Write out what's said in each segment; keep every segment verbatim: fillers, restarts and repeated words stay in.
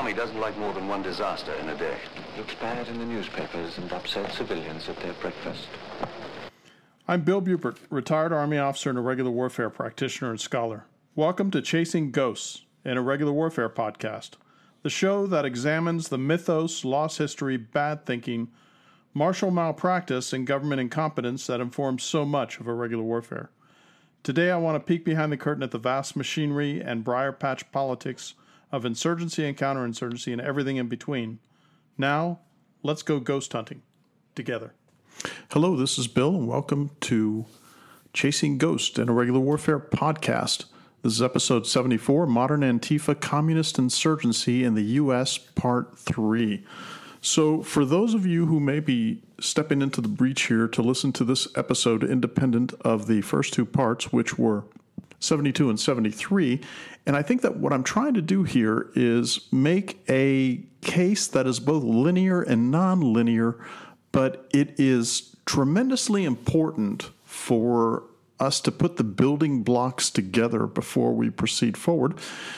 army doesn't like more than one disaster in a day. Looks bad in the newspapers and upset civilians at their breakfast. I'm Bill Bupert, retired Army officer and irregular warfare practitioner and scholar. Welcome to Chasing Ghosts, an irregular warfare podcast, the show that examines the mythos, lost history, bad thinking, martial malpractice, and government incompetence that informs so much of irregular warfare. Today I want to peek behind the curtain at the vast machinery and briar patch politics of insurgency and counterinsurgency and everything in between. Now, let's go ghost hunting together. Hello, this is Bill, and welcome to Chasing Ghosts, an irregular warfare podcast. This is episode seventy-four, Modern Antifa Communist Insurgency in the U S, Part three. So, for those of you who may be stepping into the breach here to listen to this episode independent of the first two parts, which were seventy-two and seventy-three, and I think that what I'm trying to do here is make a case that is both linear and non-linear, but it is tremendously important for us to put the building blocks together before we proceed forward.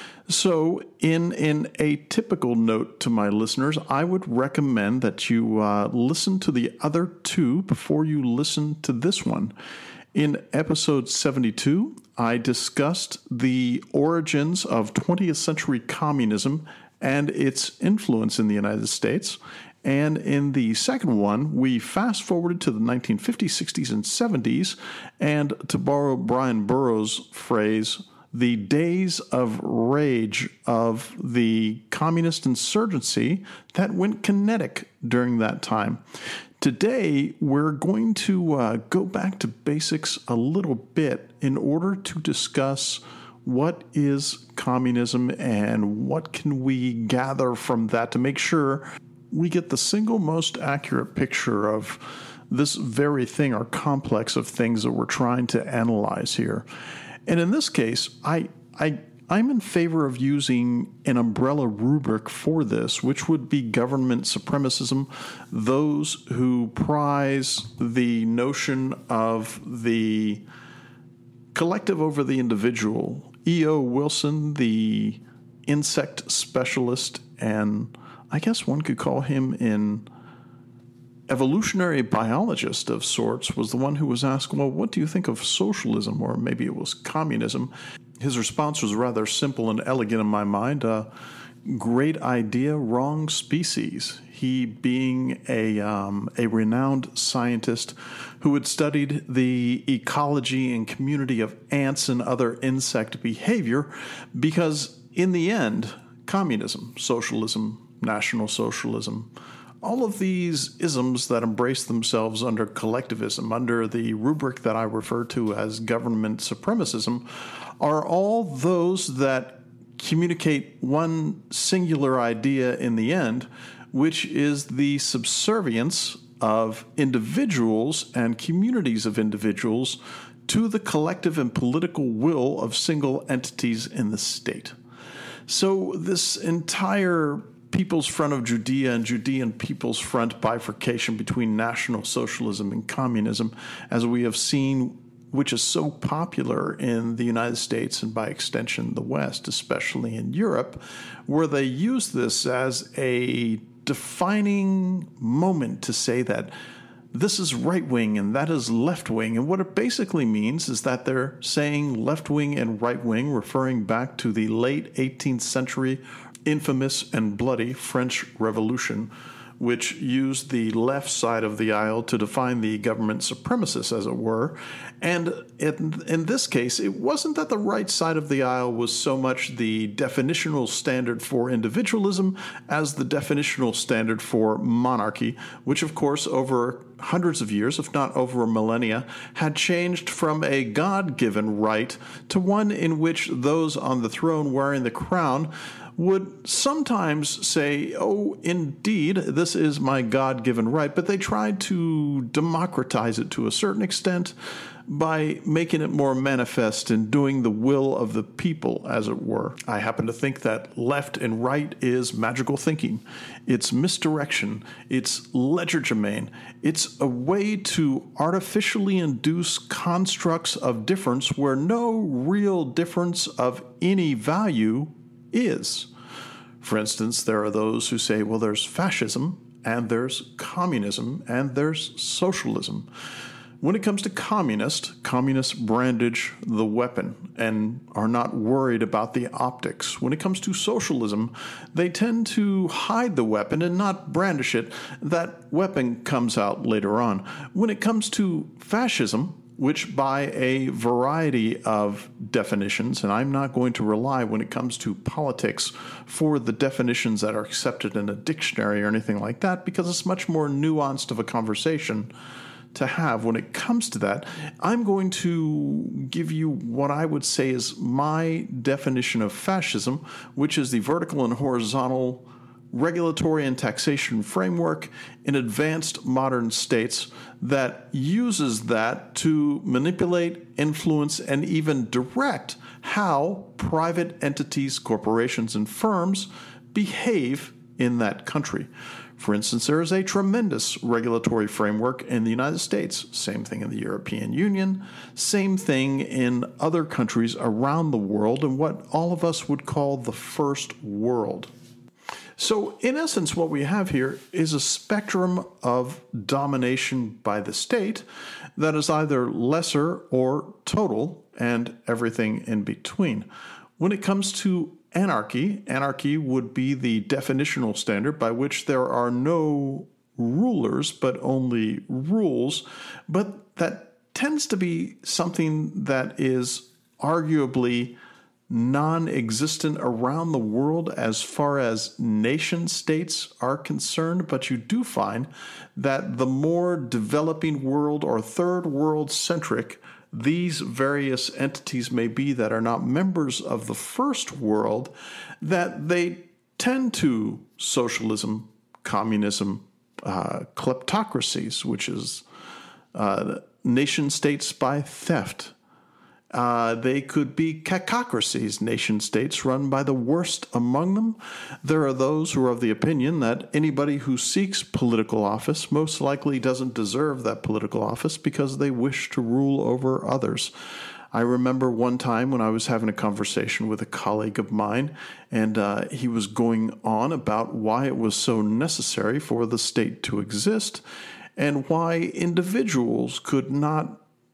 So in, in a typical note to my listeners, I would recommend that you uh, listen to the other two before you listen to this one. In episode seventy-two, I discussed the origins of twentieth century communism and its influence in the United States. And in the second one, we fast-forwarded to the nineteen fifties, sixties, and seventies, and to borrow Brian Burrows' phrase, the days of rage of the communist insurgency that went kinetic during that time. Today, we're going to uh, go back to basics a little bit in order to discuss what is communism and what can we gather from that to make sure we get the single most accurate picture of this very thing or complex of things that we're trying to analyze here. And in this case, I, I, I'm in favor of using an umbrella rubric for this, which would be government supremacism, those who prize the notion of the collective over the individual. E O. Wilson, the insect specialist, and I guess one could call him an evolutionary biologist of sorts, was the one who was asked, well, what do you think of socialism? Or maybe it was communism. His response was rather simple and elegant in my mind. Uh, great idea, wrong species. He being a, um, a renowned scientist who had studied the ecology and community of ants and other insect behavior, because in the end, communism, socialism, National Socialism, all of these isms that embrace themselves under collectivism, under the rubric that I refer to as government supremacism, are all those that communicate one singular idea in the end, which is the subservience of individuals and communities of individuals to the collective and political will of single entities in the state. So this entire People's Front of Judea and Judean People's Front bifurcation between National Socialism and communism, as we have seen, which is so popular in the United States and by extension the West, especially in Europe, where they use this as a defining moment to say that this is right-wing and that is left-wing. And what it basically means is that they're saying left-wing and right-wing, referring back to the late eighteenth century infamous and bloody French Revolution, which used the left side of the aisle to define the government supremacists, as it were. And in, in this case, it wasn't that the right side of the aisle was so much the definitional standard for individualism as the definitional standard for monarchy, which, of course, over hundreds of years, if not over a millennia, had changed from a God-given right to one in which those on the throne wearing the crown would sometimes say, oh, indeed, this is my God-given right, but they tried to democratize it to a certain extent by making it more manifest and doing the will of the people, as it were. I happen to think that left and right is magical thinking. It's misdirection. It's legerdemain. It's a way to artificially induce constructs of difference where no real difference of any value is. For instance, there are those who say, well, there's fascism, and there's communism, and there's socialism. When it comes to communists, communists brandage the weapon and are not worried about the optics. When it comes to socialism, they tend to hide the weapon and not brandish it. That weapon comes out later on. When it comes to fascism, which by a variety of definitions, and I'm not going to rely when it comes to politics for the definitions that are accepted in a dictionary or anything like that, because it's much more nuanced of a conversation to have when it comes to that. I'm going to give you what I would say is my definition of fascism, which is the vertical and horizontal regulatory and taxation framework in advanced modern states that uses that to manipulate, influence, and even direct how private entities, corporations, and firms behave in that country. For instance, there is a tremendous regulatory framework in the United States, same thing in the European Union, same thing in other countries around the world, and what all of us would call the first world. So, in essence, what we have here is a spectrum of domination by the state that is either lesser or total, and everything in between. When it comes to anarchy, anarchy would be the definitional standard by which there are no rulers, but only rules, but that tends to be something that is arguably non-existent around the world as far as nation states are concerned, but you do find that the more developing world or third world centric these various entities may be that are not members of the first world, that they tend to socialism, communism, uh, kleptocracies, which is uh, nation states by theft. Uh, they could be cacocracies, nation states run by the worst among them. There are those who are of the opinion that anybody who seeks political office most likely doesn't deserve that political office because they wish to rule over others. I remember one time when I was having a conversation with a colleague of mine, and uh, he was going on about why it was so necessary for the state to exist and why individuals could not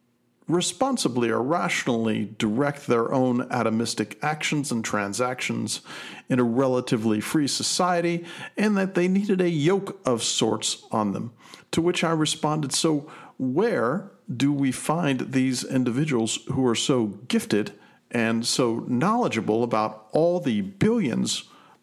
responsibly or rationally direct their own atomistic actions and transactions in a relatively free society, and that they needed a yoke of sorts on them. To which I responded, so where do we find these individuals who are so gifted and so knowledgeable about all the billions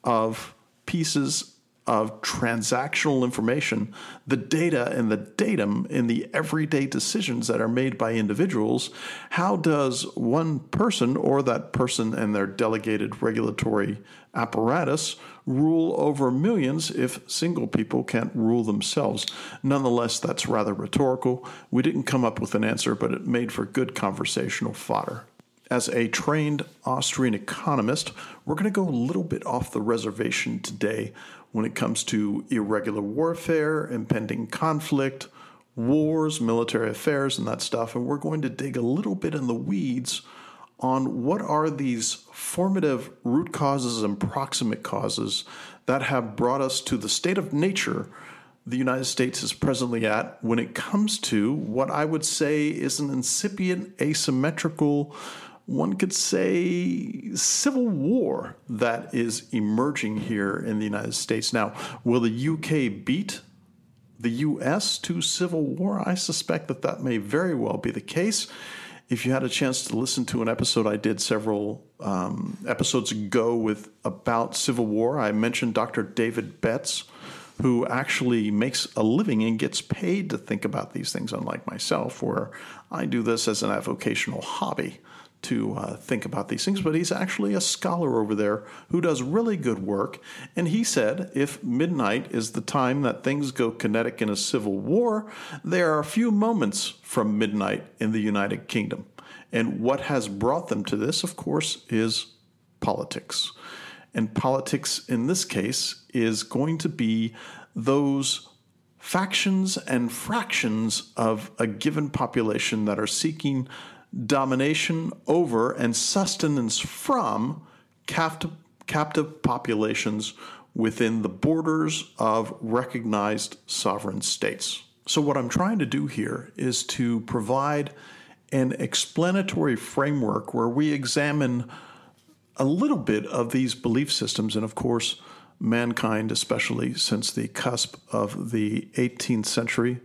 of pieces of transactional information, the data and the datum in the everyday decisions that are made by individuals? How does one person or that person and their delegated regulatory apparatus rule over millions if single people can't rule themselves? Nonetheless, that's rather rhetorical. We didn't come up with an answer, but it made for good conversational fodder. As a trained Austrian economist, we're going to go a little bit off the reservation today when it comes to irregular warfare, impending conflict, wars, military affairs, and that stuff. And we're going to dig a little bit in the weeds on what are these formative root causes and proximate causes that have brought us to the state of nature the United States is presently at when it comes to what I would say is an incipient, asymmetrical, one could say, civil war that is emerging here in the United States. Now, will the U K beat the U S to civil war? I suspect that that may very well be the case. If you had a chance to listen to an episode I did several um, episodes ago with about civil war, I mentioned Doctor David Betts, who actually makes a living and gets paid to think about these things, unlike myself, where I do this as an avocational hobby to uh, think about these things. But he's actually a scholar over there who does really good work. And he said if midnight is the time that things go kinetic in a civil war, there are a few moments from midnight in the United Kingdom. And what has brought them to this, of course, is politics. And politics in this case is going to be those factions and fractions of a given population that are seeking domination over and sustenance from captive populations within the borders of recognized sovereign states. So what I'm trying to do here is to provide an explanatory framework where we examine a little bit of these belief systems, and of course, mankind, especially since the cusp of the eighteenth century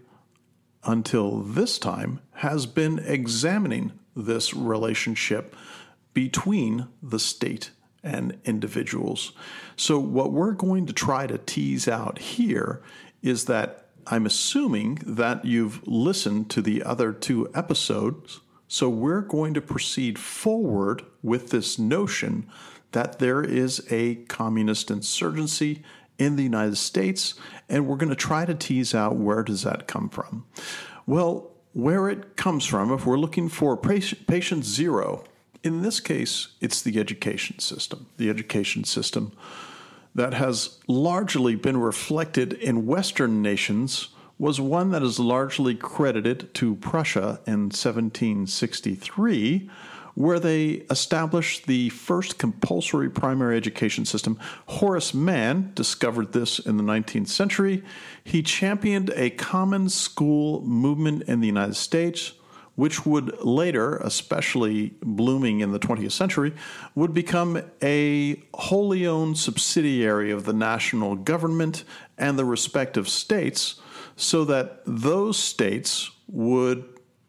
until this time, has been examining this relationship between the state and individuals. So what we're going to try to tease out here is that I'm assuming that you've listened to the other two episodes, so we're going to proceed forward with this notion that there is a communist insurgency in the United States, and we're going to try to tease out where does that come from. Well, where it comes from, if we're looking for patient, patient zero, in this case, it's the education system. The education system that has largely been reflected in Western nations was one that is largely credited to Prussia in seventeen sixty-three, where they established the first compulsory primary education system. Horace Mann discovered this in the nineteenth century. He championed a common school movement in the United States, which would later, especially blooming in the twentieth century, would become a wholly owned subsidiary of the national government and the respective states, so that those states would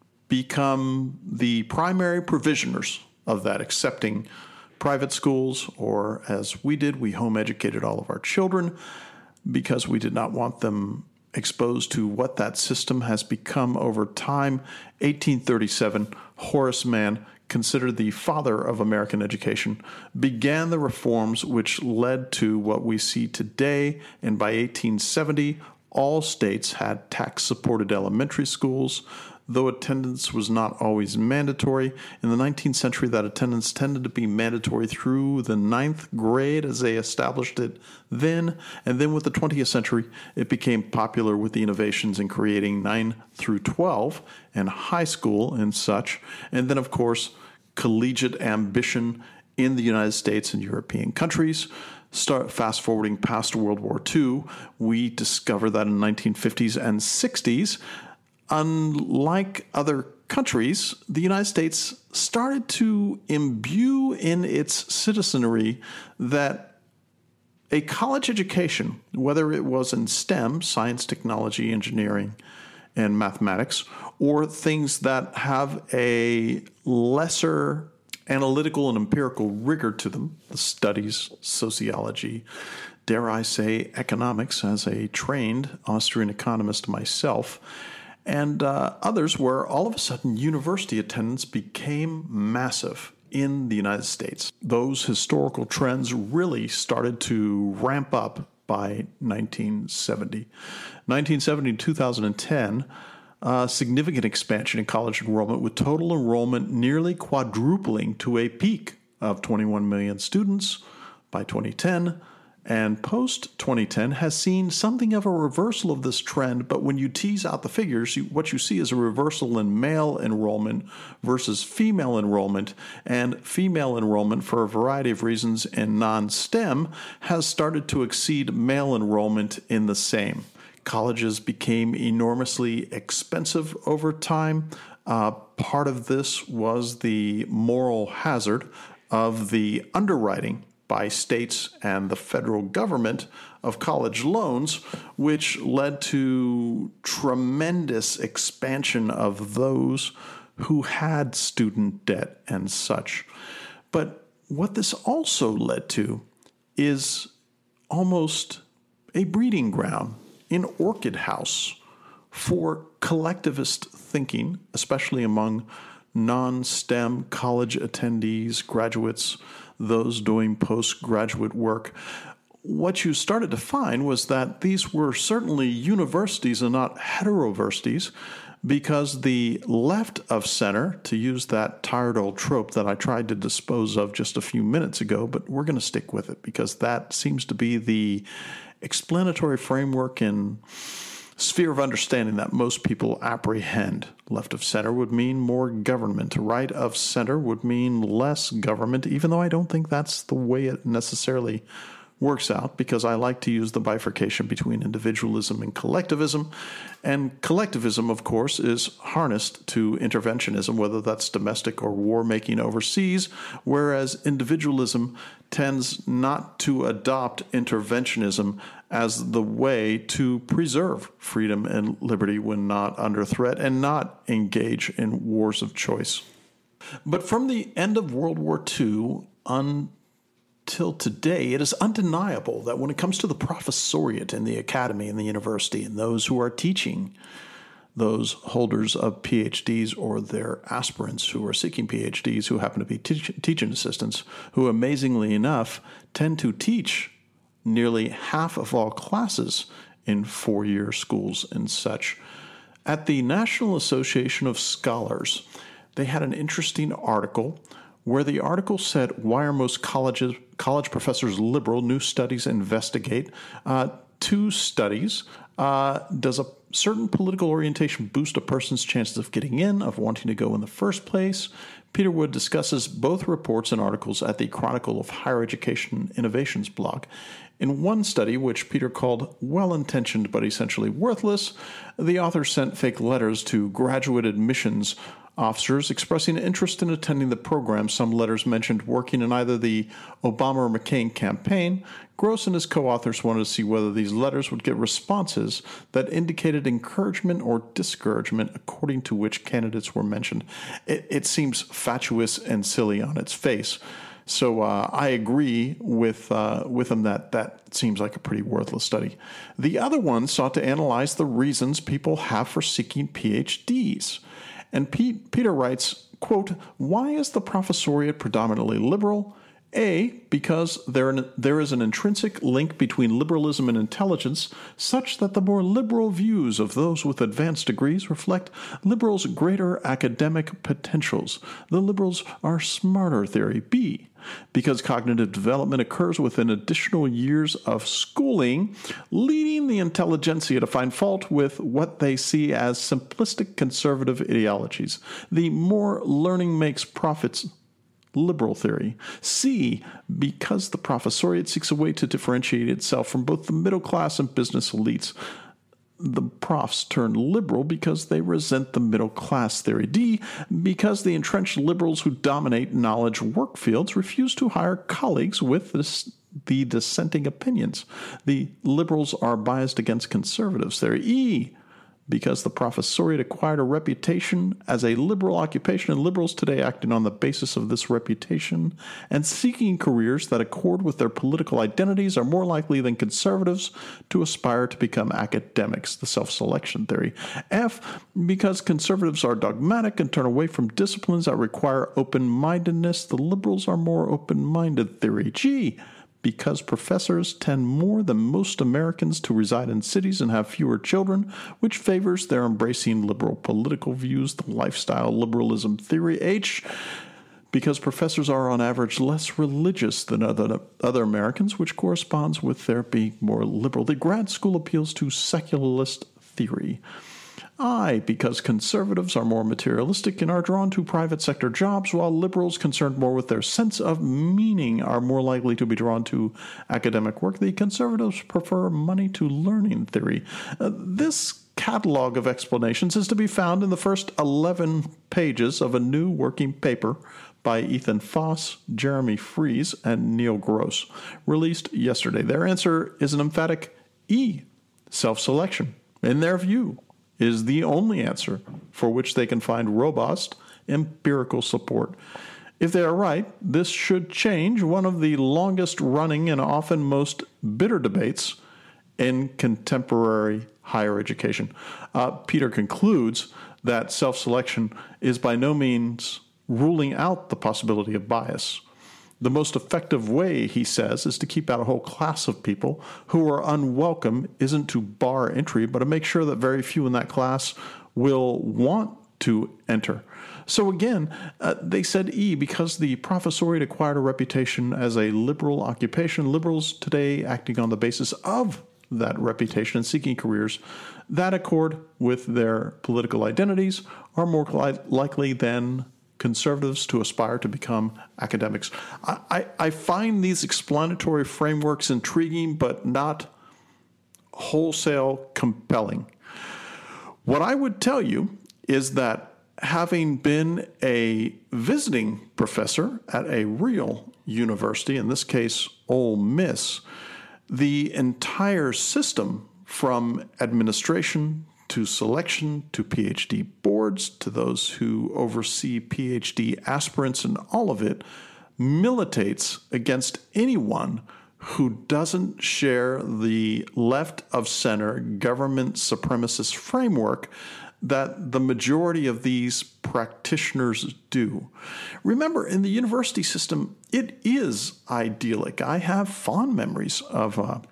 become the primary provisioners of that, accepting private schools, or as we did, we home educated all of our children because we did not want them exposed to what that system has become over time. eighteen thirty-seven, Horace Mann, considered the father of American education, began the reforms which led to what we see today, and by eighteen seventy, all states had tax-supported elementary schools, though attendance was not always mandatory. In the nineteenth century, that attendance tended to be mandatory through the ninth grade as they established it then. And then with the twentieth century, it became popular with the innovations in creating nine through twelve and high school and such. And then, of course, collegiate ambition in the United States and European countries. Start fast forwarding past World War Two, we discover that in the nineteen fifties and sixties, unlike other countries, the United States started to imbue in its citizenry that a college education, whether it was in STEM, science, technology, engineering, and mathematics, or things that have a lesser analytical and empirical rigor to them, the studies, sociology, dare I say economics, as a trained Austrian economist myself, and uh, others where all of a sudden university attendance became massive in the United States. Those historical trends really started to ramp up by nineteen seventy. nineteen seventy to two thousand ten, uh, significant expansion in college enrollment, with total enrollment nearly quadrupling to a peak of twenty-one million students by twenty ten. And post-twenty ten has seen something of a reversal of this trend, but when you tease out the figures, you, what you see is a reversal in male enrollment versus female enrollment, and female enrollment, for a variety of reasons in non-STEM, has started to exceed male enrollment in the same. Colleges became enormously expensive over time. Uh, part of this was the moral hazard of the underwriting by states and the federal government of college loans, which led to tremendous expansion of those who had student debt and such. But what this also led to is almost a breeding ground, an orchid house for collectivist thinking, especially among non-STEM college attendees, graduates, those doing postgraduate work. What you started to find was that these were certainly universities and not heteroversities, because the left of center, to use that tired old trope that I tried to dispose of just a few minutes ago, but we're going to stick with it because that seems to be the explanatory framework in sphere of understanding that most people apprehend. Left of center would mean more government. Right of center would mean less government, even though I don't think that's the way it necessarily works out, because I like to use the bifurcation between individualism and collectivism. And collectivism, of course, is harnessed to interventionism, whether that's domestic or war-making overseas, whereas individualism tends not to adopt interventionism as the way to preserve freedom and liberty when not under threat and not engage in wars of choice. But from the end of World War Two on till today, it is undeniable that when it comes to the professoriate in the academy and the university and those who are teaching, those holders of P H Ds or their aspirants who are seeking P H Ds who happen to be teach- teaching assistants, who amazingly enough tend to teach nearly half of all classes in four-year schools and such. At the National Association of Scholars, they had an interesting article where the article said, why are most colleges, college professors liberal? New studies investigate. Uh, two studies. Uh, does a certain political orientation boost a person's chances of getting in, of wanting to go in the first place? Peter Wood discusses both reports and articles at the Chronicle of Higher Education Innovations blog. In one study, which Peter called well-intentioned but essentially worthless, the author sent fake letters to graduate admissions officers expressing interest in attending the program. Some letters mentioned working in either the Obama or McCain campaign. Gross and his co-authors wanted to see whether these letters would get responses that indicated encouragement or discouragement according to which candidates were mentioned. It, it seems fatuous and silly on its face. So uh, I agree with uh, with him that that seems like a pretty worthless study. The other one sought to analyze the reasons people have for seeking P H Ds. And Pete, Peter writes, quote, why is the professoriate predominantly liberal? A, because there, there is an intrinsic link between liberalism and intelligence such that the more liberal views of those with advanced degrees reflect liberals' greater academic potentials. The liberals are smarter theory. B, because cognitive development occurs within additional years of schooling, leading the intelligentsia to find fault with what they see as simplistic conservative ideologies. The more learning makes profits, liberal theory. C, because the professoriate seeks a way to differentiate itself from both the middle class and business elites. The profs turn liberal because they resent the middle class theory. D, because the entrenched liberals who dominate knowledge work fields refuse to hire colleagues with this, the dissenting opinions. The liberals are biased against conservatives theory. E, because the professoriate acquired a reputation as a liberal occupation, and liberals today acting on the basis of this reputation and seeking careers that accord with their political identities are more likely than conservatives to aspire to become academics, the self-selection theory. F, because conservatives are dogmatic and turn away from disciplines that require open-mindedness, the liberals are more open-minded theory. G, because professors tend more than most Americans to reside in cities and have fewer children, which favors their embracing liberal political views, the lifestyle liberalism theory. H, because professors are on average less religious than other, other Americans, which corresponds with their being more liberal. The grad school appeals to secularist theory. I, because conservatives are more materialistic and are drawn to private sector jobs, while liberals concerned more with their sense of meaning are more likely to be drawn to academic work. The conservatives prefer money to learning theory. Uh, this catalog of explanations is to be found in the first eleven pages of a new working paper by Ethan Foss, Jeremy Fries, and Neil Gross, released yesterday. Their answer is an emphatic E, self-selection. In their view, is the only answer for which they can find robust empirical support. If they are right, this should change one of the longest running and often most bitter debates in contemporary higher education. Uh, Peter concludes that self-selection is by no means ruling out the possibility of bias. The most effective way, he says, is to keep out a whole class of people who are unwelcome, isn't to bar entry, but to make sure that very few in that class will want to enter. So again, uh, they said E, because the professoriate acquired a reputation as a liberal occupation, liberals today acting on the basis of that reputation and seeking careers that accord with their political identities are more li- likely than conservatives to aspire to become academics. I, I, I find these explanatory frameworks intriguing, but not wholesale compelling. What I would tell you is that having been a visiting professor at a real university, in this case, Ole Miss, the entire system from administration to selection to PhD boards to those who oversee PhD aspirants and all of it militates against anyone who doesn't share the left-of-center government supremacist framework that the majority of these practitioners do. Remember, in the university system, it is idyllic. I have fond memories of uh,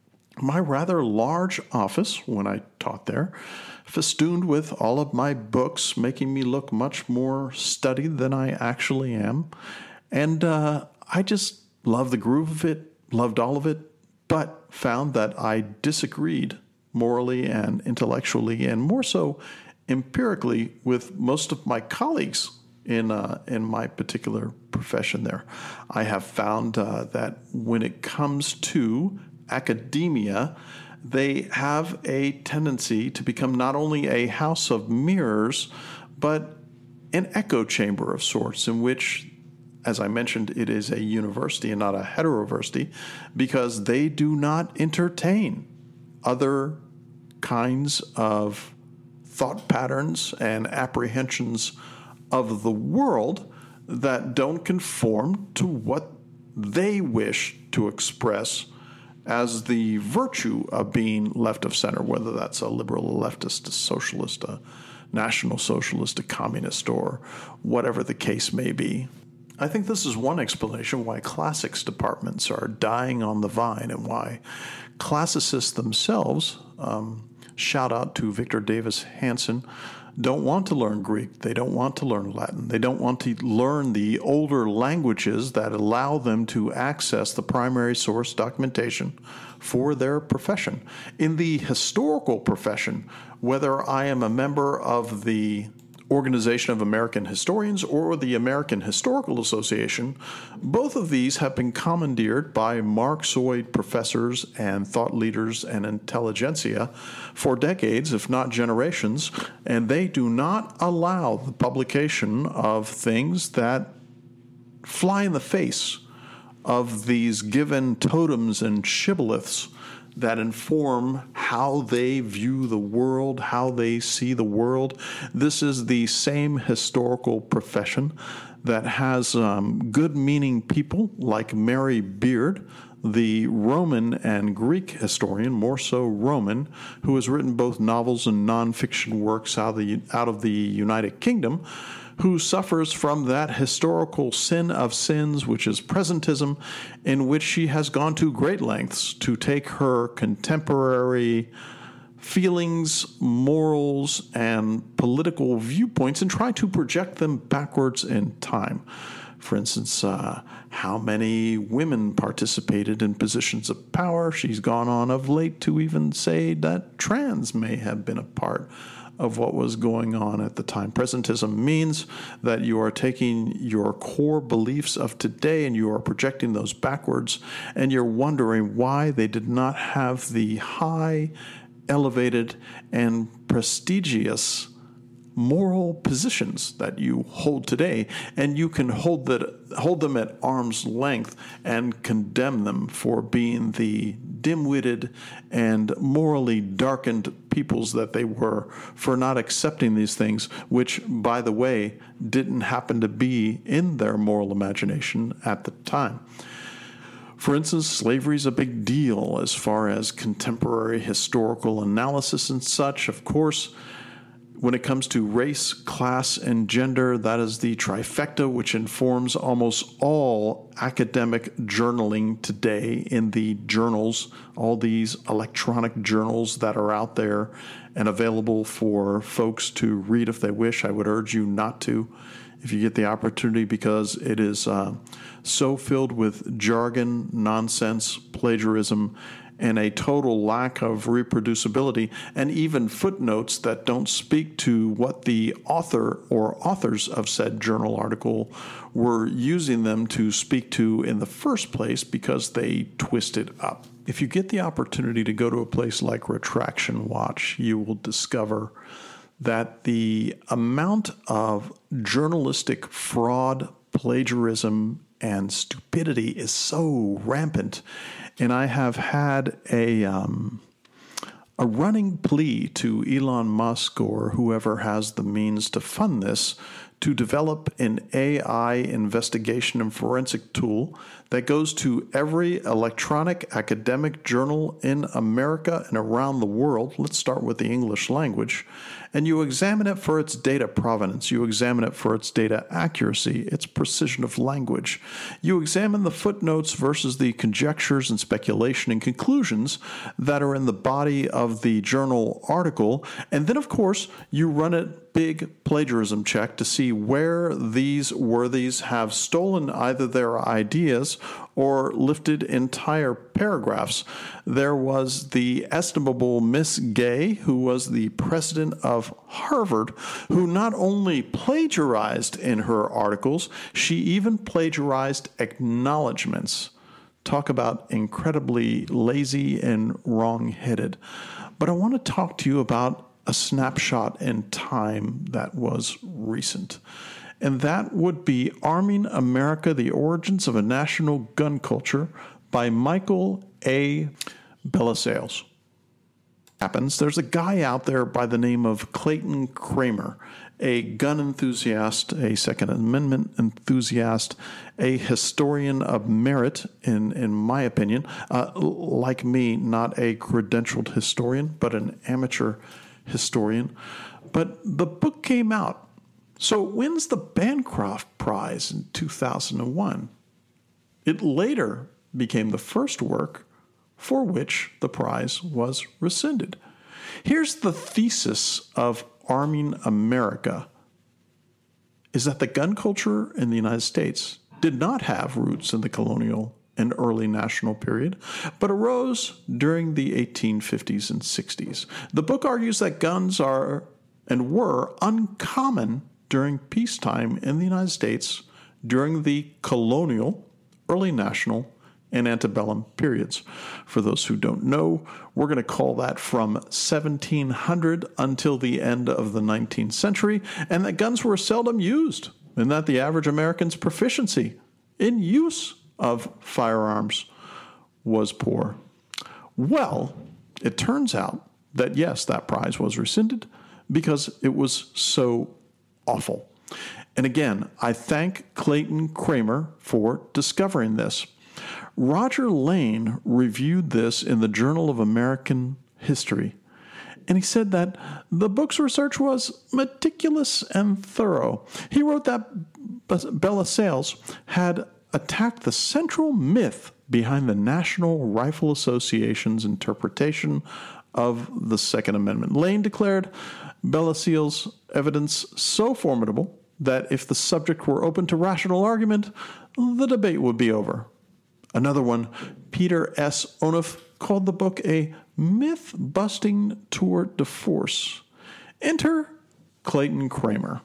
my rather large office when I taught there, festooned with all of my books, making me look much more studied than I actually am. And uh, I just loved the groove of it, loved all of it, but found that I disagreed morally and intellectually, and more so empirically, with most of my colleagues in uh, in my particular profession there. I have found uh, that when it comes to academia, they have a tendency to become not only a house of mirrors, but an echo chamber of sorts, in which, as I mentioned, it is a university and not a heteroversity, because they do not entertain other kinds of thought patterns and apprehensions of the world that don't conform to what they wish to express as the virtue of being left of center, whether that's a liberal, a leftist, a socialist, a national socialist, a communist, or whatever the case may be. I think this is one explanation why classics departments are dying on the vine and why classicists themselves, um, shout out to Victor Davis Hanson, don't want to learn Greek. They don't want to learn Latin. They don't want to learn the older languages that allow them to access the primary source documentation for their profession. In the historical profession, whether I am a member of the Organization of American Historians or the American Historical Association, both of these have been commandeered by Marxoid professors and thought leaders and intelligentsia for decades, if not generations, and they do not allow the publication of things that fly in the face of these given totems and shibboleths that inform how they view the world, how they see the world. This is the same historical profession that has um, good-meaning people like Mary Beard, the Roman and Greek historian, more so Roman, who has written both novels and nonfiction works out of the, out of the United Kingdom, who suffers from that historical sin of sins, which is presentism, in which she has gone to great lengths to take her contemporary feelings, morals, and political viewpoints and try to project them backwards in time. For instance, uh, how many women participated in positions of power? She's gone on of late to even say that trans may have been a part of what was going on at the time. Presentism means that you are taking your core beliefs of today and you are projecting those backwards, and you're wondering why they did not have the high, elevated, and prestigious moral positions that you hold today, and you can hold that hold them at arm's length and condemn them for being the dim-witted and morally darkened peoples that they were, for not accepting these things, which, by the way, didn't happen to be in their moral imagination at the time. For instance, slavery is a big deal as far as contemporary historical analysis and such. Of course, when it comes to race, class, and gender, that is the trifecta which informs almost all academic journaling today in the journals, all these electronic journals that are out there and available for folks to read if they wish. I would urge you not to if you get the opportunity, because it is uh, so filled with jargon, nonsense, plagiarism, and a total lack of reproducibility, and even footnotes that don't speak to what the author or authors of said journal article were using them to speak to in the first place because they twist it up. If you get the opportunity to go to a place like Retraction Watch, you will discover that the amount of journalistic fraud, plagiarism, and stupidity is so rampant. And I have had a um, a running plea to Elon Musk or whoever has the means to fund this to develop an A I investigation and forensic tool that goes to every electronic academic journal in America and around the world. Let's start with the English language. And you examine it for its data provenance. You examine it for its data accuracy, its precision of language. You examine the footnotes versus the conjectures and speculation and conclusions that are in the body of the journal article. And then, of course, you run a big plagiarism check to see where these worthies have stolen either their ideas or lifted entire paragraphs. There was the estimable Miss Gay, who was the president of Harvard, who not only plagiarized in her articles, she even plagiarized acknowledgments. Talk about incredibly lazy and wrong-headed. But I want to talk to you about a snapshot in time that was recent. And that would be Arming America, The Origins of a National Gun Culture by Michael A. Belisales. Happens. There's a guy out there by the name of Clayton Kramer, a gun enthusiast, a Second Amendment enthusiast, a historian of merit, in, in my opinion. Uh, like me, not a credentialed historian, but an amateur historian. But the book came out. So it wins the Bancroft Prize in two thousand one. It later became the first work for which the prize was rescinded. Here's the thesis of Arming America, is that the gun culture in the United States did not have roots in the colonial and early national period, but arose during the eighteen fifties and sixties. The book argues that guns are and were uncommon during peacetime in the United States during the colonial, early national, and antebellum periods. For those who don't know, we're going to call that from seventeen hundred until the end of the nineteenth century, and that guns were seldom used, and that the average American's proficiency in use of firearms was poor. Well, it turns out that yes, that prize was rescinded because it was so awful. And again, I thank Clayton Kramer for discovering this. Roger Lane reviewed this in the Journal of American History, and he said that the book's research was meticulous and thorough. He wrote that Belisales had attacked the central myth behind the National Rifle Association's interpretation of the Second Amendment. Lane declared Belisales' evidence so formidable that if the subject were open to rational argument, the debate would be over. Another one, Peter S. Onuf, called the book a myth-busting tour de force. Enter Clayton Kramer.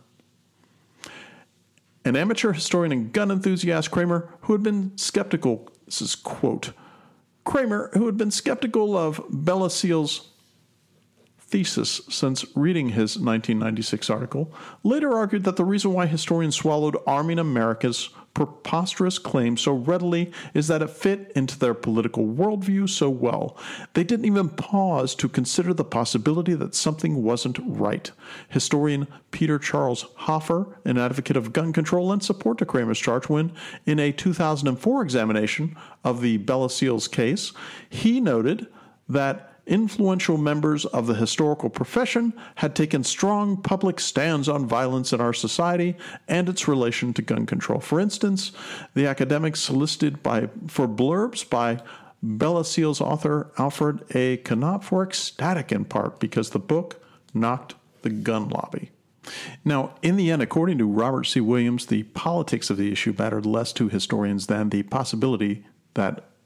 An amateur historian and gun enthusiast, Kramer, who had been skeptical, this is quote, Kramer, who had been skeptical of Belisales' thesis since reading his nineteen ninety-six article, later argued that the reason why historians swallowed Arming America's preposterous claim so readily is that it fit into their political worldview so well. They didn't even pause to consider the possibility that something wasn't right. Historian Peter Charles Hoffer, an advocate of gun control, lent support to Kramer's charge when, in a two thousand four examination of the Belisales case, he noted that influential members of the historical profession had taken strong public stands on violence in our society and its relation to gun control. For instance, the academics solicited by for blurbs by Belisales author Alfred A. Knopf were ecstatic in part because the book knocked the gun lobby. Now, in the end, according to Robert C. Williams, the politics of the issue mattered less to historians than the possibility that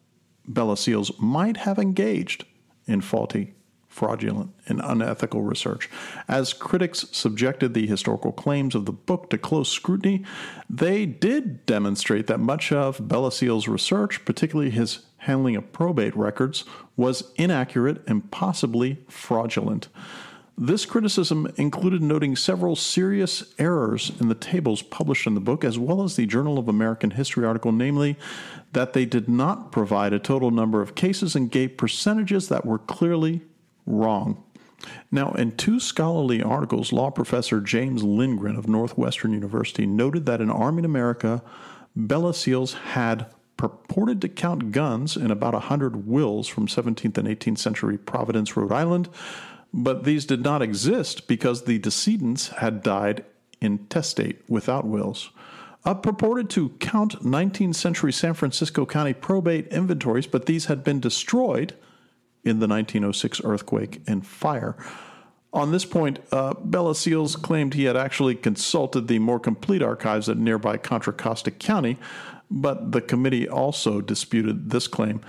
Bella Seals might have engaged in faulty, fraudulent, and unethical research. As critics subjected the historical claims of the book to close scrutiny, they did demonstrate that much of Bella Seals' research, particularly his handling of probate records, was inaccurate and possibly fraudulent. This criticism included noting several serious errors in the tables published in the book, as well as the Journal of American History article, namely that they did not provide a total number of cases and gave percentages that were clearly wrong. Now, in two scholarly articles, law professor James Lindgren of Northwestern University noted that in Army in America, Bella Seals had purported to count guns in about one hundred wills from seventeenth and eighteenth century Providence, Rhode Island, but these did not exist because the decedents had died intestate without wills. Uh, purported to count nineteenth century San Francisco County probate inventories, but these had been destroyed in the nineteen oh six earthquake and fire. On this point, uh, Bella Seals claimed he had actually consulted the more complete archives at nearby Contra Costa County, but the committee also disputed this claim.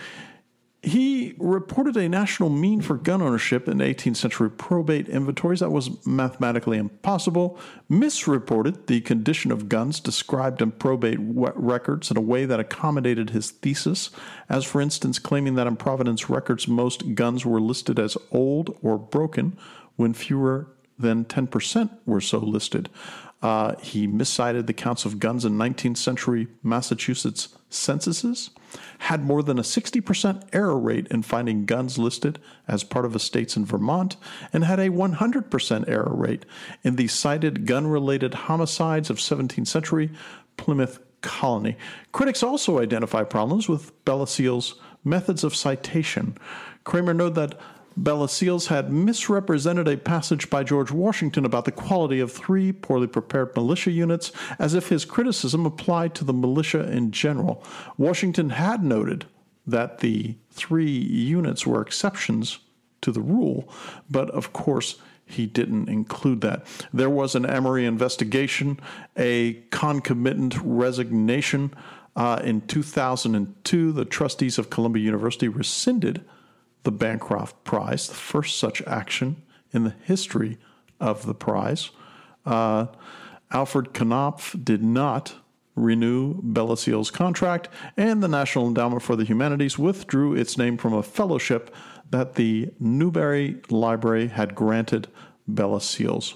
He reported a national mean for gun ownership in eighteenth century probate inventories that was mathematically impossible, misreported the condition of guns described in probate records in a way that accommodated his thesis, as for instance claiming that in Providence records most guns were listed as old or broken when fewer than ten percent were so listed. Uh, he miscited the counts of guns in nineteenth century Massachusetts censuses, had more than a sixty percent error rate in finding guns listed as part of estates in Vermont, and had a one hundred percent error rate in the cited gun-related homicides of seventeenth century Plymouth Colony. Critics also identify problems with Bella Seals' methods of citation. Kramer noted that Bella Seals had misrepresented a passage by George Washington about the quality of three poorly prepared militia units, as if his criticism applied to the militia in general. Washington had noted that the three units were exceptions to the rule, but of course he didn't include that. There was an Emory investigation, a concomitant resignation. Uh, in two thousand two, the trustees of Columbia University rescinded the Bancroft Prize, the first such action in the history of the prize. Uh, Alfred Knopf did not renew Bella Seals' contract, and the National Endowment for the Humanities withdrew its name from a fellowship that the Newberry Library had granted Bella Seals.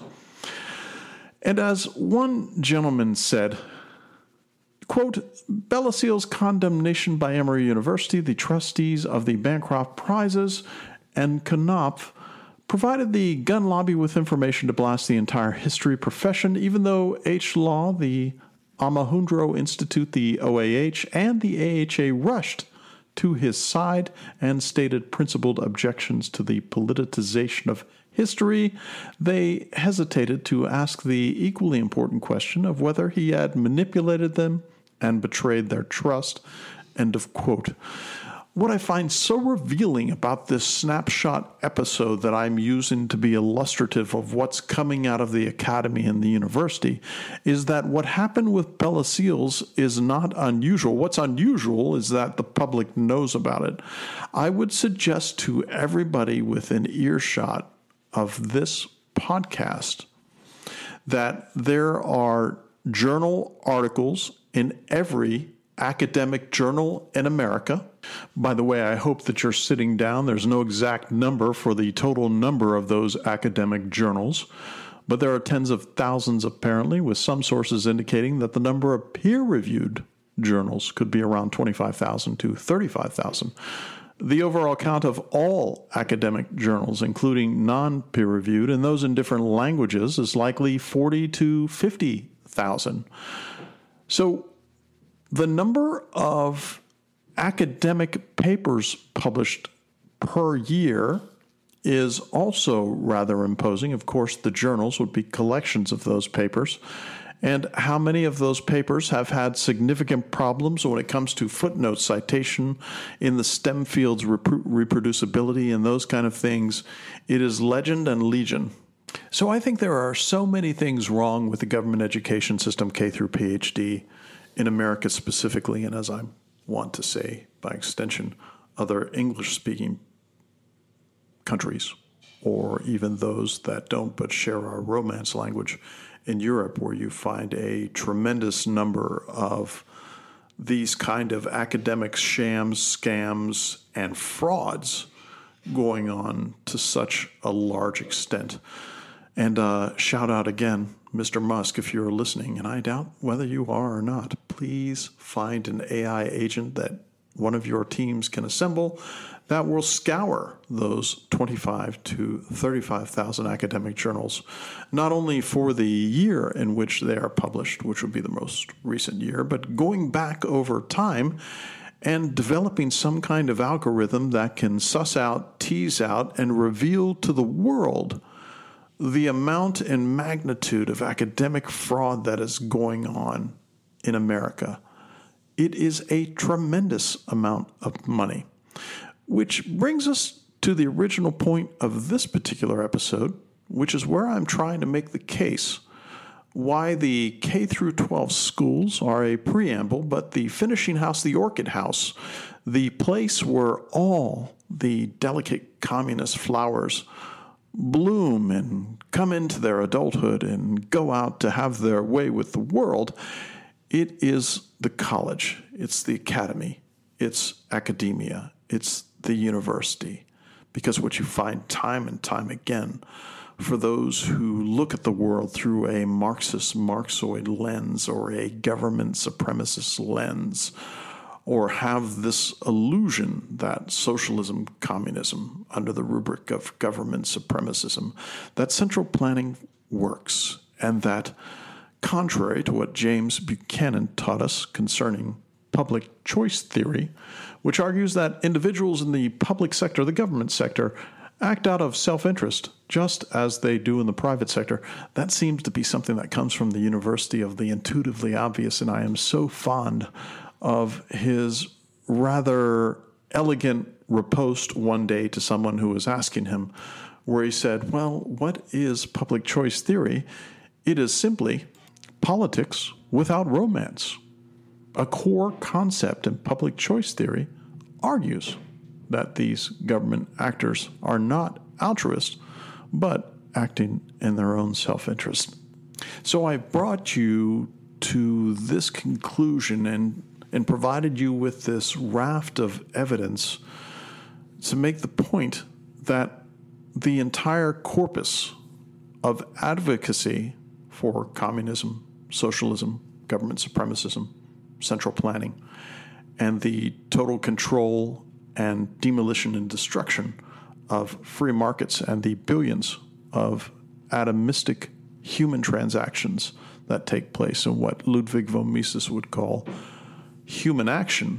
And as one gentleman said, quote, Bella Seals' condemnation by Emory University, the trustees of the Bancroft Prizes, and Knopf provided the gun lobby with information to blast the entire history profession, even though H. Law, the Alejandro Institute, the O A H, and the A H A rushed to his side and stated principled objections to the politicization of history. They hesitated to ask the equally important question of whether he had manipulated them and betrayed their trust. End of quote. What I find so revealing about this snapshot episode that I'm using to be illustrative of what's coming out of the academy and the university is that what happened with Bella Seals is not unusual. What's unusual is that the public knows about it. I would suggest to everybody within earshot of this podcast that there are journal articles in every academic journal in America. By the way, I hope that you're sitting down. There's no exact number for the total number of those academic journals, but there are tens of thousands apparently, with some sources indicating that the number of peer-reviewed journals could be around twenty-five thousand to thirty-five thousand. The overall count of all academic journals, including non-peer-reviewed, and those in different languages, is likely forty to fifty thousand. So the number of academic papers published per year is also rather imposing. Of course, the journals would be collections of those papers. And how many of those papers have had significant problems when it comes to footnote citation in the STEM fields, rep- reproducibility, and those kind of things? It is legend and legion. So I think there are so many things wrong with the government education system, K through P H D, in America specifically, and as I want to say by extension, other English-speaking countries, or even those that don't but share our Romance language in Europe, where you find a tremendous number of these kind of academic shams, scams, and frauds going on to such a large extent. And uh, shout out again, Mister Musk, if you're listening, and I doubt whether you are or not, please find an A I agent that one of your teams can assemble that will scour those twenty-five to thirty-five thousand academic journals, not only for the year in which they are published, which would be the most recent year, but going back over time and developing some kind of algorithm that can suss out, tease out, and reveal to the world the amount and magnitude of academic fraud that is going on in America. It is a tremendous amount of money. Which brings us to the original point of this particular episode, which is where I'm trying to make the case why the K through twelve schools are a preamble, but the finishing house, the orchid house, the place where all the delicate communist flowers bloom and come into their adulthood and go out to have their way with the world, it is the college, it's the academy, it's academia, it's the university. Because what you find time and time again, for those who look at the world through a Marxist, Marxoid lens or a government supremacist lens, or have this illusion that socialism, communism, under the rubric of government supremacism, that central planning works, and that, contrary to what James Buchanan taught us concerning public choice theory, which argues that individuals in the public sector, the government sector, act out of self-interest, just as they do in the private sector. That seems to be something that comes from the University of the Intuitively Obvious, and I am so fond of his rather elegant riposte one day to someone who was asking him, where he said, well, what is public choice theory? It is simply politics without romance. A core concept in public choice theory argues that these government actors are not altruists, but acting in their own self-interest. So I brought you to this conclusion and, and provided you with this raft of evidence to make the point that the entire corpus of advocacy for communism, socialism, government supremacism, central planning, and the total control and demolition and destruction of free markets and the billions of atomistic human transactions that take place in what Ludwig von Mises would call human action,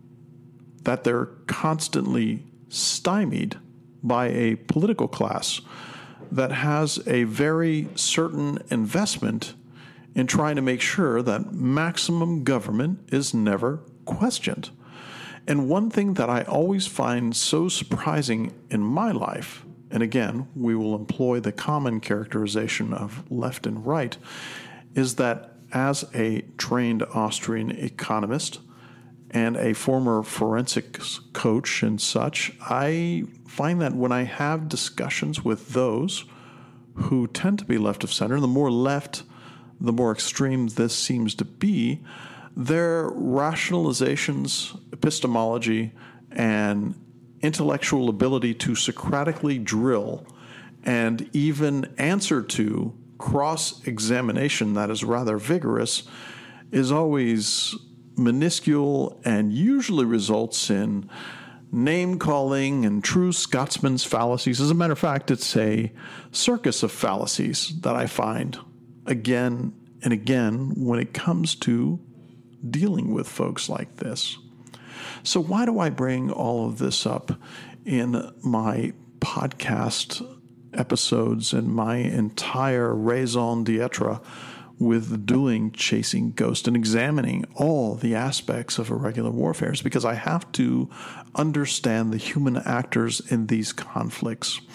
that they're constantly stymied by a political class that has a very certain investment in trying to make sure that maximum government is never questioned. And one thing that I always find so surprising in my life, and again, we will employ the common characterization of left and right, is that as a trained Austrian economist and a former forensics coach and such, I find that when I have discussions with those who tend to be left of center, the more left, the more extreme this seems to be, their rationalizations, epistemology, and intellectual ability to Socratically drill and even answer to cross-examination that is rather vigorous is always minuscule and usually results in name-calling and true Scotsman's fallacies. As a matter of fact, it's a circus of fallacies that I find again and again when it comes to dealing with folks like this. So why do I bring all of this up in my podcast episodes and my entire raison d'etre with doing Chasing Ghost and examining all the aspects of irregular warfare? Is because I have to understand the human actors in these conflicts.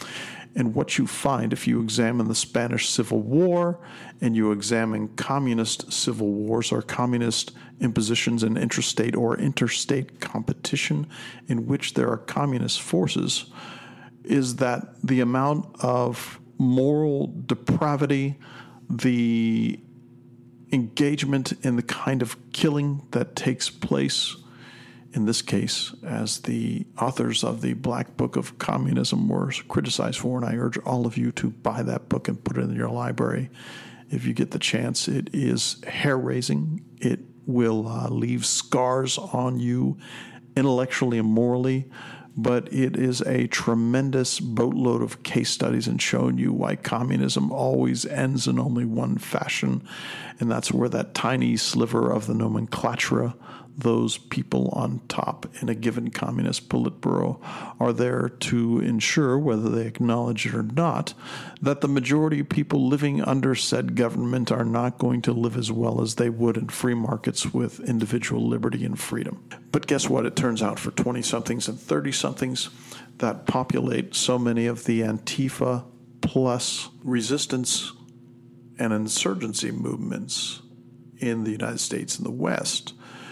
And what you find, if you examine the Spanish Civil War and you examine communist civil wars or communist impositions in intrastate or interstate competition in which there are communist forces, is that the amount of moral depravity, the engagement in the kind of killing that takes place, in this case, as the authors of the Black Book of Communism were criticized for, and I urge all of you to buy that book and put it in your library if you get the chance. It is hair-raising. It will uh, leave scars on you intellectually and morally, but it is a tremendous boatload of case studies and showing you why communism always ends in only one fashion, and that's where that tiny sliver of the nomenclatura, those people on top in a given communist Politburo, are there to ensure, whether they acknowledge it or not, that the majority of people living under said government are not going to live as well as they would in free markets with individual liberty and freedom. But guess what? It turns out for twenty-somethings and thirty-somethings that populate so many of the Antifa plus resistance and insurgency movements in the United States and the West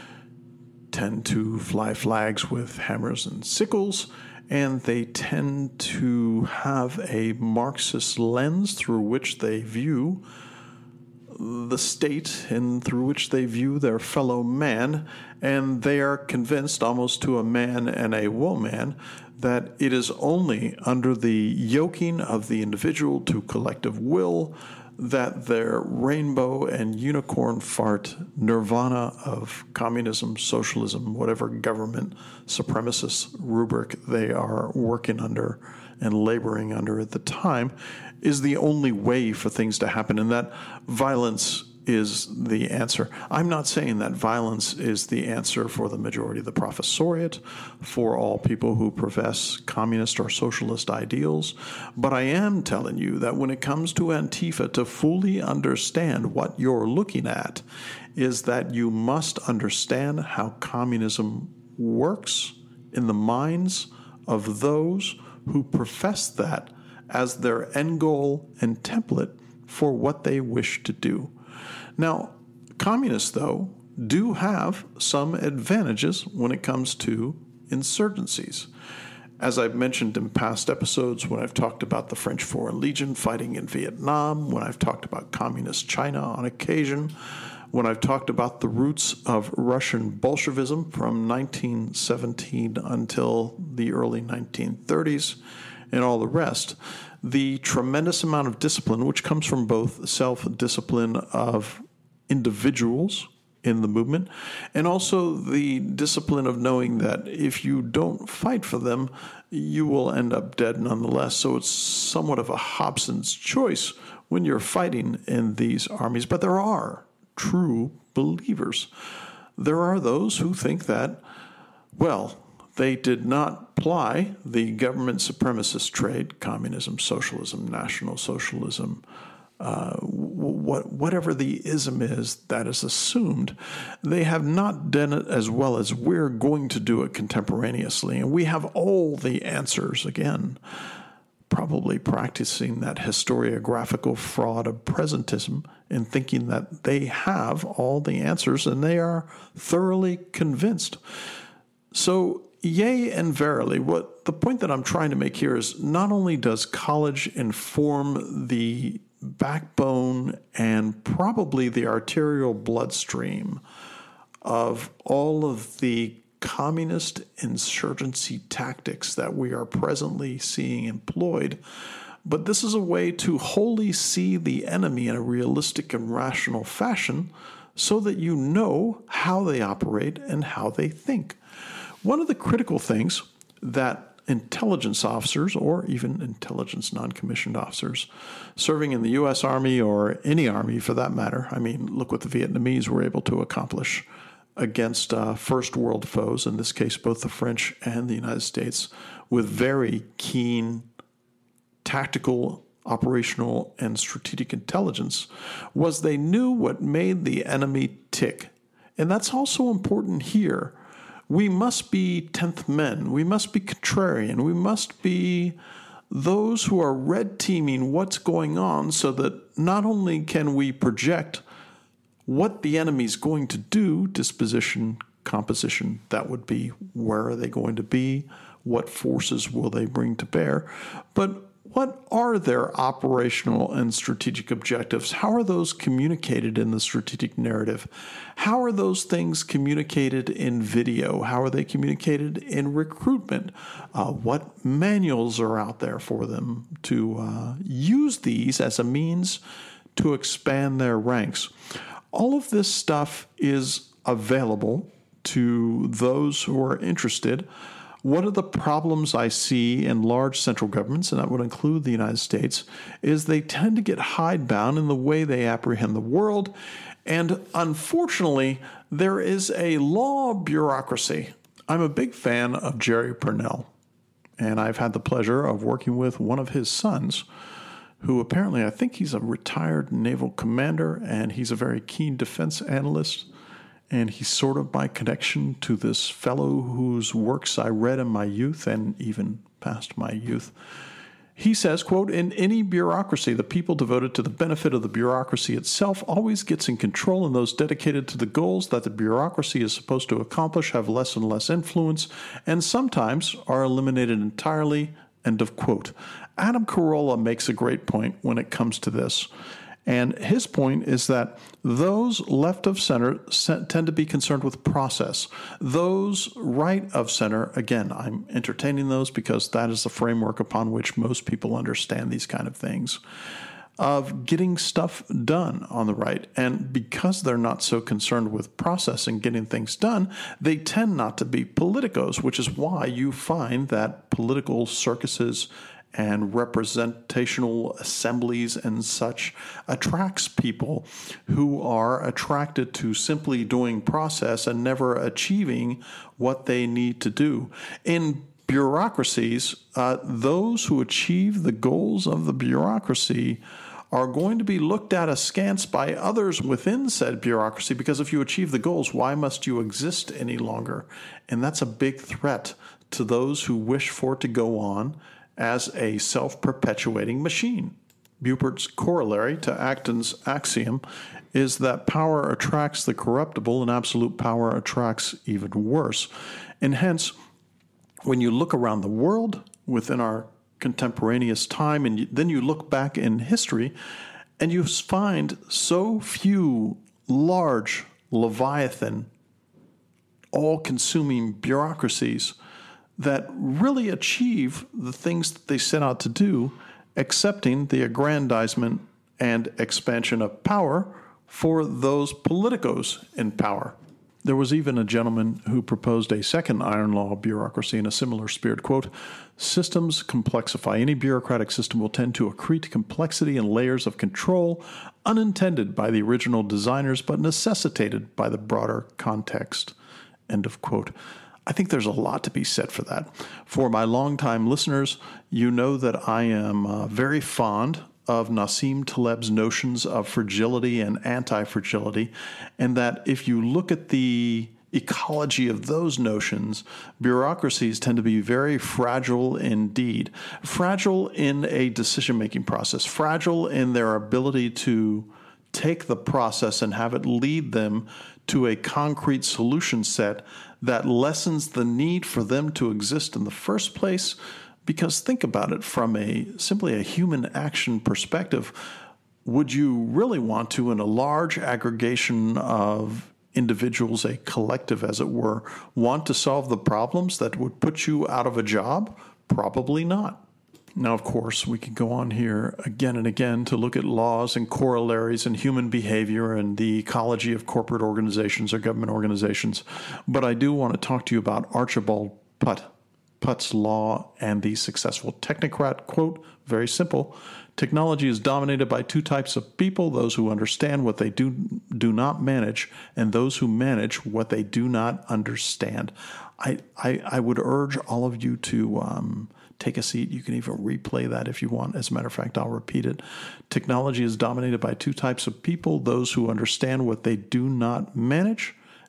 tend to fly flags with hammers and sickles, and they tend to have a Marxist lens through which they view the state and through which they view their fellow man, and they are convinced, almost to a man and a woman, that it is only under the yoking of the individual to collective will that their rainbow and unicorn fart nirvana of communism, socialism, whatever government supremacist rubric they are working under and laboring under at the time, is the only way for things to happen, and that violence is the answer. I'm not saying that violence is the answer for the majority of the professoriate, for all people who profess communist or socialist ideals, but I am telling you that when it comes to Antifa, to fully understand what you're looking at is that you must understand how communism works in the minds of those who profess that as their end goal and template for what they wish to do. Now, communists, though, do have some advantages when it comes to insurgencies. As I've mentioned in past episodes, when I've talked about the French Foreign Legion fighting in Vietnam, when I've talked about communist China on occasion, when I've talked about the roots of Russian Bolshevism from nineteen seventeen until the early nineteen thirties, and all the rest, the tremendous amount of discipline, which comes from both self-discipline of individuals in the movement and also the discipline of knowing that if you don't fight for them, you will end up dead nonetheless. So it's somewhat of a Hobson's choice when you're fighting in these armies. But there are true believers. There are those who think that, well, they did not ply the government supremacist trade, communism, socialism, national socialism, uh, what, whatever the ism is that is assumed, they have not done it as well as we're going to do it contemporaneously. And we have all the answers, again, probably practicing that historiographical fraud of presentism and thinking that they have all the answers and they are thoroughly convinced. So, yea and verily, what the point that I'm trying to make here is not only does college inform the backbone and probably the arterial bloodstream of all of the communist insurgency tactics that we are presently seeing employed, but this is a way to wholly see the enemy in a realistic and rational fashion so that you know how they operate and how they think. One of the critical things that intelligence officers, or even intelligence non-commissioned officers, serving in the U S Army or any army for that matter, I mean, look what the Vietnamese were able to accomplish against uh, first world foes, in this case both the French and the United States, with very keen tactical, operational, and strategic intelligence, was they knew what made the enemy tick. And that's also important here. We must be tenth men. We must be contrarian. We must be those who are red teaming what's going on so that not only can we project what the enemy's going to do, disposition, composition, that would be where are they going to be, what forces will they bring to bear, but what are their operational and strategic objectives? How are those communicated in the strategic narrative? How are those things communicated in video? How are they communicated in recruitment? Uh, what manuals are out there for them to uh, use these as a means to expand their ranks? All of this stuff is available to those who are interested. One of the problems I see in large central governments, and that would include the United States, is they tend to get hidebound in the way they apprehend the world. And unfortunately, there is a law bureaucracy. I'm a big fan of Jerry Pournelle, and I've had the pleasure of working with one of his sons, who apparently, I think he's a retired naval commander, and he's a very keen defense analyst. And he's sort of my connection to this fellow whose works I read in my youth and even past my youth. He says, quote, in any bureaucracy, the people devoted to the benefit of the bureaucracy itself always gets in control, and those dedicated to the goals that the bureaucracy is supposed to accomplish have less and less influence, and sometimes are eliminated entirely, end of quote. Adam Carolla makes a great point when it comes to this. And his point is that those left of center tend to be concerned with process. Those right of center, again, I'm entertaining those because that is the framework upon which most people understand these kind of things, of getting stuff done on the right. And because they're not so concerned with process and getting things done, they tend not to be politicos, which is why you find that political circuses and representational assemblies and such attracts people who are attracted to simply doing process and never achieving what they need to do. In bureaucracies, uh, those who achieve the goals of the bureaucracy are going to be looked at askance by others within said bureaucracy, because if you achieve the goals, why must you exist any longer? And that's a big threat to those who wish for it to go on as a self-perpetuating machine. Bupert's corollary to Acton's axiom is that power attracts the corruptible and absolute power attracts even worse. And hence, when you look around the world within our contemporaneous time, and then you look back in history, and you find so few large, Leviathan, all-consuming bureaucracies that really achieve the things that they set out to do, accepting the aggrandizement and expansion of power for those politicos in power. There was even a gentleman who proposed a second iron law bureaucracy in a similar spirit. Quote, systems complexify. Any bureaucratic system will tend to accrete complexity and layers of control unintended by the original designers, but necessitated by the broader context. End of quote. I think there's a lot to be said for that. For my longtime listeners, you know that I am uh, very fond of Nassim Taleb's notions of fragility and anti-fragility, and that if you look at the ecology of those notions, bureaucracies tend to be very fragile indeed. Fragile in a decision-making process, fragile in their ability to take the process and have it lead them to a concrete solution set that lessens the need for them to exist in the first place. Because think about it from a simply a human action perspective. Would you really want to, in a large aggregation of individuals, a collective as it were, want to solve the problems that would put you out of a job? Probably not. Now, of course, we could go on here again and again to look at laws and corollaries and human behavior and the ecology of corporate organizations or government organizations. But I do want to talk to you about Archibald Putt. Putt's law and the successful technocrat. Quote, very simple. Technology is dominated by two types of people, those who understand what they do do not manage, and those who manage what they do not understand. I, I, I would urge all of you to um, take a seat. You can even replay that if you want. As a matter of fact, I'll repeat it. Technology is dominated by two types of people, those who understand what they do not manage,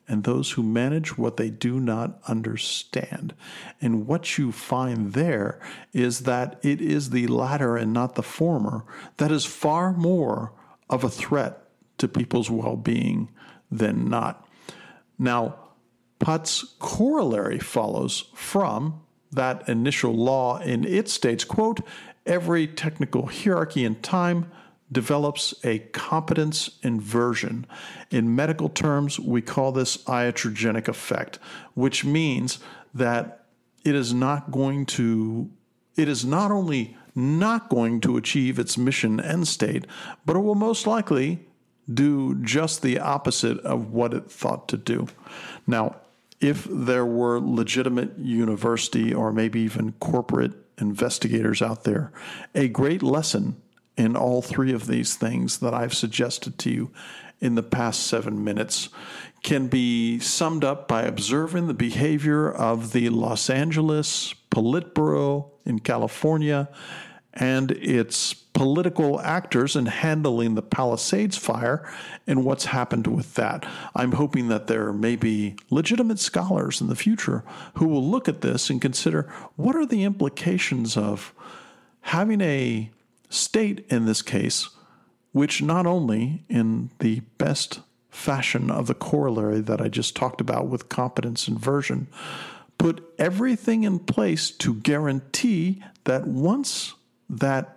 and those who manage what they do not understand. And what you find there is that it is the latter and not the former that is far more of a threat to people's well-being than not. Now, Putt's corollary follows from that initial law, and it states, quote, every technical hierarchy in time develops a competence inversion. In medical terms, we call this iatrogenic effect, which means that it is not going to, it is not only not going to achieve its mission end state, but it will most likely do just the opposite of what it thought to do. Now, if there were legitimate university or maybe even corporate investigators out there, a great lesson in all three of these things that I've suggested to you in the past seven minutes can be summed up by observing the behavior of the Los Angeles Politburo in California and its political actors in handling the Palisades fire and what's happened with that. I'm hoping that there may be legitimate scholars in the future who will look at this and consider what are the implications of having a state in this case, which not only in the best fashion of the corollary that I just talked about with competence inversion, put everything in place to guarantee that once that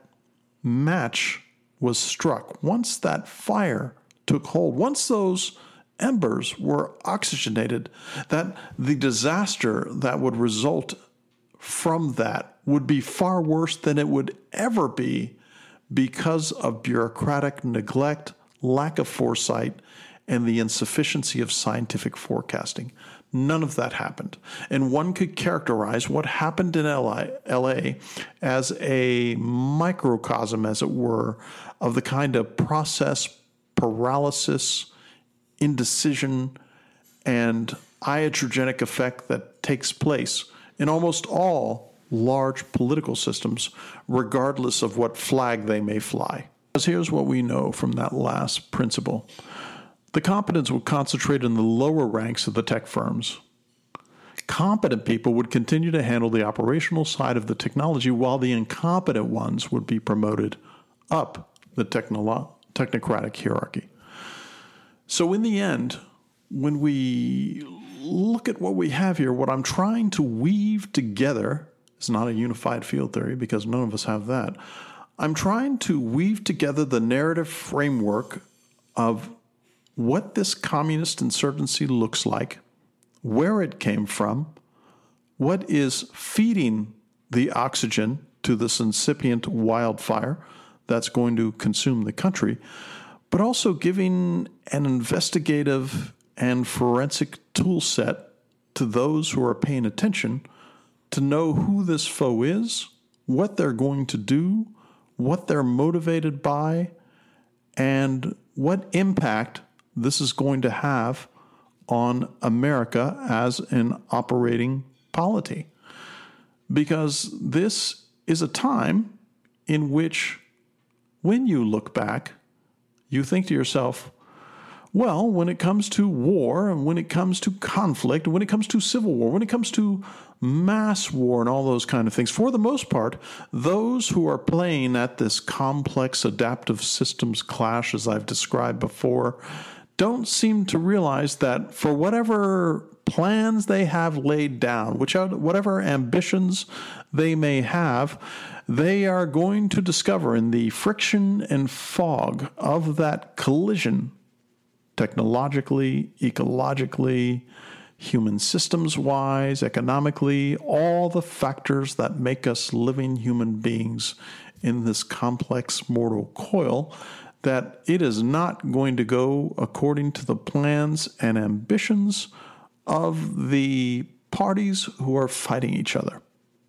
match was struck, once that fire took hold, once those embers were oxygenated, that the disaster that would result from that would be far worse than it would ever be because of bureaucratic neglect, lack of foresight, and the insufficiency of scientific forecasting. None of that happened. And one could characterize what happened in L A as a microcosm, as it were, of the kind of process paralysis, indecision, and iatrogenic effect that takes place in almost all large political systems, regardless of what flag they may fly. Because here's what we know from that last principle. The competence would concentrate in the lower ranks of the tech firms. Competent people would continue to handle the operational side of the technology, while the incompetent ones would be promoted up the technolo- technocratic hierarchy. So in the end, when we look at what we have here, what I'm trying to weave together is not a unified field theory, because none of us have that. I'm trying to weave together the narrative framework of what this communist insurgency looks like, where it came from, what is feeding the oxygen to this incipient wildfire that's going to consume the country, but also giving an investigative and forensic tool set to those who are paying attention to know who this foe is, what they're going to do, what they're motivated by, and what impact this is going to have on America as an operating polity. Because this is a time in which, when you look back, you think to yourself, well, when it comes to war, and when it comes to conflict, when it comes to civil war, when it comes to mass war and all those kind of things, for the most part, those who are playing at this complex adaptive systems clash, as I've described before, don't seem to realize that for whatever plans they have laid down, which are, whatever ambitions they may have, they are going to discover in the friction and fog of that collision, technologically, ecologically, human systems-wise, economically, all the factors that make us living human beings in this complex mortal coil, that it is not going to go according to the plans and ambitions of the parties who are fighting each other.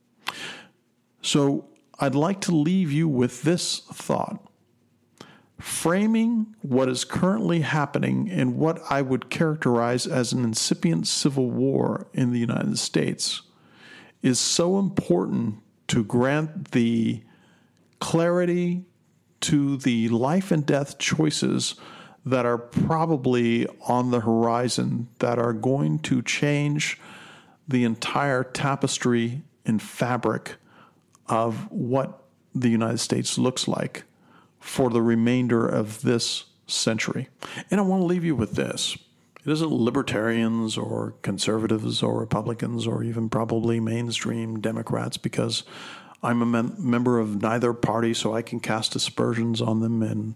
So I'd like to leave you with this thought. Framing what is currently happening in what I would characterize as an incipient civil war in the United States is so important to grant the clarity to the life and death choices that are probably on the horizon that are going to change the entire tapestry and fabric of what the United States looks like for the remainder of this century. And I want to leave you with this. It isn't libertarians or conservatives or Republicans or even probably mainstream Democrats, because I'm a mem- member of neither party, so I can cast aspersions on them and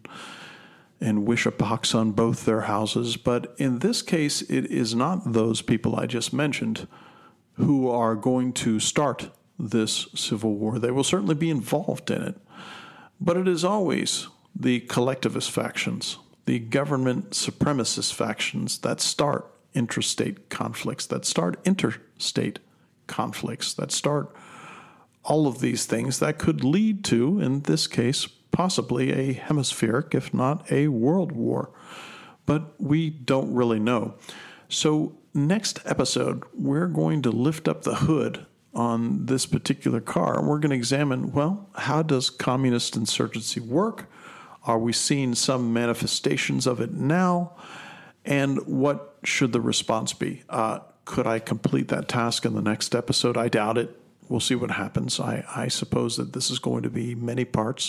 and wish a pox on both their houses. But in this case, it is not those people I just mentioned who are going to start this civil war. They will certainly be involved in it. But it is always the collectivist factions, the government supremacist factions that start interstate conflicts, that start interstate conflicts, that start all of these things that could lead to, in this case, possibly a hemispheric, if not a world war. But we don't really know. So next episode, we're going to lift up the hood on this particular car, and we're going to examine, well, how does communist insurgency work? Are we seeing some manifestations of it now? And what should the response be? Uh, could I complete that task in the next episode? I doubt it. We'll see what happens. I, I suppose that this is going to be many parts.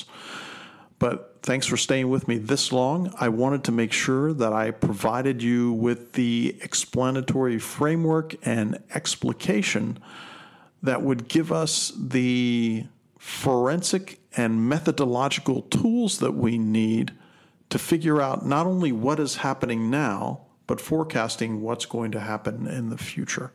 But thanks for staying with me this long. I wanted to make sure that I provided you with the explanatory framework and explication that would give us the forensic and methodological tools that we need to figure out not only what is happening now, but forecasting what's going to happen in the future.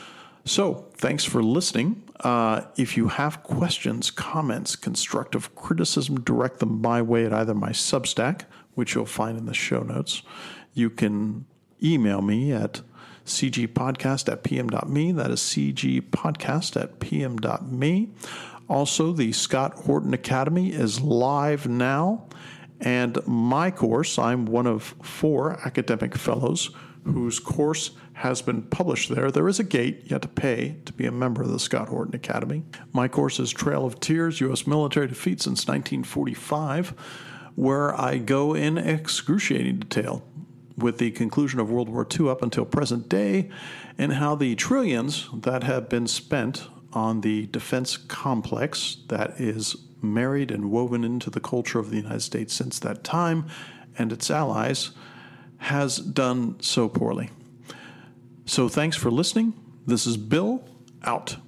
So, thanks for listening. Uh, if you have questions, comments, constructive criticism, direct them my way at either my Substack, which you'll find in the show notes. You can email me at cgpodcast at pm.me. That is cgpodcast at pm.me. Also, the Scott Horton Academy is live now. And my course, I'm one of four academic fellows whose course has been published there. There is a gate. You have to pay to be a member of the Scott Horton Academy. My course is Trail of Tears, U S Military Defeat since nineteen forty-five, where I go in excruciating detail with the conclusion of World War Two up until present day, and how the trillions that have been spent on the defense complex that is married and woven into the culture of the United States since that time and its allies has done so poorly. So thanks for listening. This is Bill, out.